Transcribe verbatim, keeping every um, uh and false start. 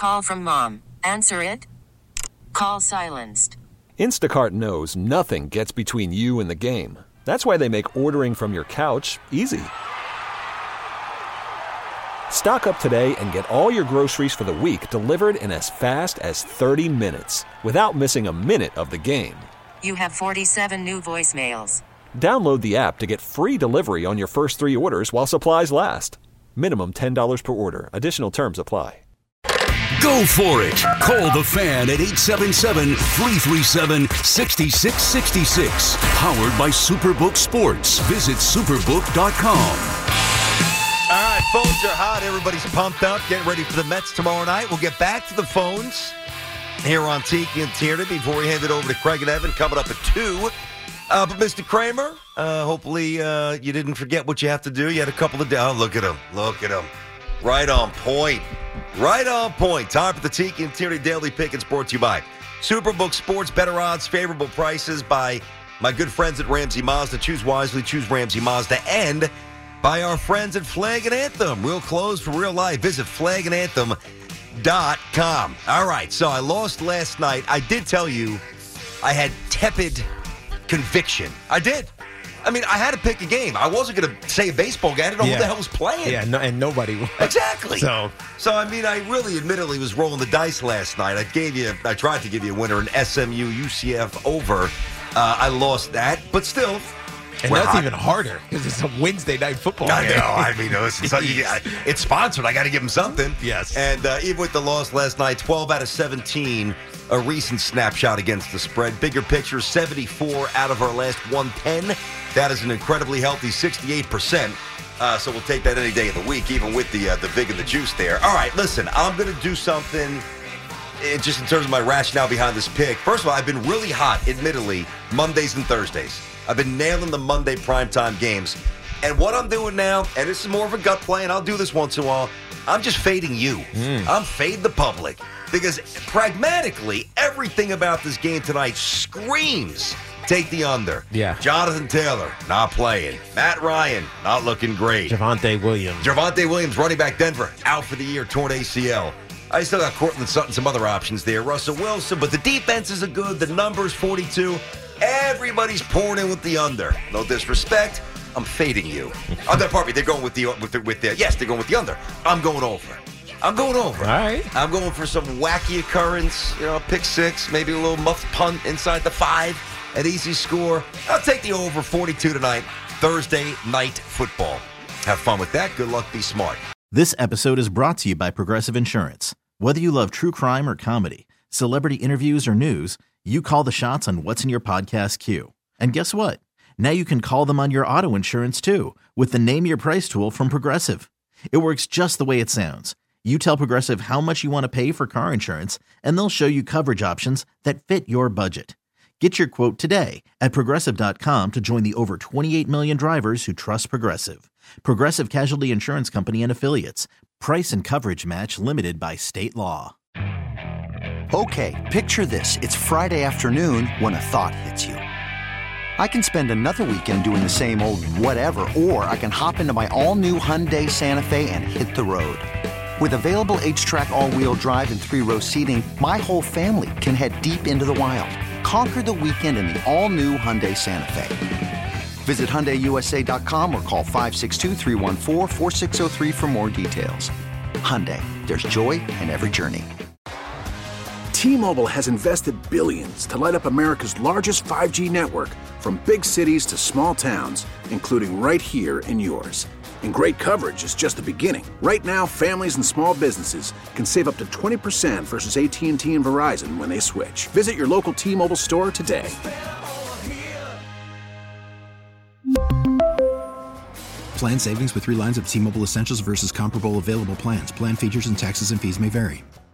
call from mom. Answer it. Call silenced. Instacart knows nothing gets between you and the game. That's why they make ordering from your couch easy. Stock up today and get all your groceries for the week delivered in as fast as thirty minutes without missing a minute of the game. You have forty-seven new voicemails. Download the app to get free delivery on your first three orders while supplies last. Minimum ten dollars per order. Additional terms apply. Go for it. Call the Fan at eight seven seven, three three seven, six six six six. Powered by Superbook Sports. Visit superbook dot com. All right, phones are hot. Everybody's pumped up. Getting ready for the Mets tomorrow night. We'll get back to the phones here on Tiki and Tierney before we hand it over to Craig and Evan coming up at two. Uh, but Mister Kramer, uh, hopefully uh, you didn't forget what you have to do. You had a couple of days. Oh, look at him. Look at him. Right on point. Right on point. Time for the Tiki and Tierney Daily Pick. It's brought to you by Superbook Sports. Better odds, favorable prices by my good friends at Ramsey Mazda. Choose wisely. Choose Ramsey Mazda. And by our friends at Flag and Anthem. Real clothes for real life. Visit flag and anthem dot com. All right, so I lost last night. I did tell you I had tepid conviction. I did. I mean, I had to pick a game. I wasn't going to say a baseball game. I didn't know yeah. who the hell was playing. Yeah, no, and nobody was. Exactly. So, so, I mean, I really admittedly was rolling the dice last night. I gave you, I tried to give you a winner, an S M U U C F over. Uh, I lost that, but still. And that's hot. Even harder because it's a Wednesday night football I game. know. I mean, listen, so you, it's sponsored. I got to give them something. Yes. And uh, even with the loss last night, twelve out of seventeen, a recent snapshot against the spread. Bigger picture, seventy-four out of our last one hundred ten. That is an incredibly healthy sixty-eight percent. Uh, so we'll take that any day of the week, even with the uh, the vig and the juice there. All right, listen, I'm going to do something uh, just in terms of my rationale behind this pick. First of all, I've been really hot, admittedly, Mondays and Thursdays. I've been nailing the Monday primetime games. And what I'm doing now, and this is more of a gut play, and I'll do this once in a while, I'm just fading you. Mm. I'm fading the public. Because pragmatically, everything about this game tonight screams take the under. Yeah. Jonathan Taylor, not playing. Matt Ryan, not looking great. Javonte Williams. Javonte Williams, running back Denver, out for the year, torn A C L. I still got Cortland Sutton, some other options there. Russell Wilson, but the defenses are good. The numbers, forty-two. Everybody's pouring in with the under. No disrespect. I'm fading you. I'm not pardon me. They're going with the with the with the yes. They're going with the under. I'm going over. I'm going over. All right. I'm going for some wacky occurrence. You know, pick six, maybe a little muff punt inside the five, an easy score. I'll take the over forty-two tonight. Thursday night football. Have fun with that. Good luck. Be smart. This episode is brought to you by Progressive Insurance. Whether you love true crime or comedy, celebrity interviews or news, you call the shots on what's in your podcast queue. And guess what? Now you can call them on your auto insurance too with the Name Your Price tool from Progressive. It works just the way it sounds. You tell Progressive how much you want to pay for car insurance, and they'll show you coverage options that fit your budget. Get your quote today at progressive dot com to join the over twenty-eight million drivers who trust Progressive. Progressive Casualty Insurance Company and Affiliates. Price and coverage match limited by state law. Okay, picture this. It's Friday afternoon when a thought hits you. I can spend another weekend doing the same old whatever, or I can hop into my all-new Hyundai Santa Fe and hit the road. With available H-Track all-wheel drive and three-row seating, my whole family can head deep into the wild. Conquer the weekend in the all-new Hyundai Santa Fe. Visit Hyundai U S A dot com or call five six two, three one four, four six zero three for more details. Hyundai, there's joy in every journey. T-Mobile has invested billions to light up America's largest five G network, from big cities to small towns, including right here in yours. And great coverage is just the beginning. Right now, families and small businesses can save up to twenty percent versus A T and T and Verizon when they switch. Visit your local T-Mobile store today. Plan savings with three lines of T-Mobile Essentials versus comparable available plans. Plan features and taxes and fees may vary.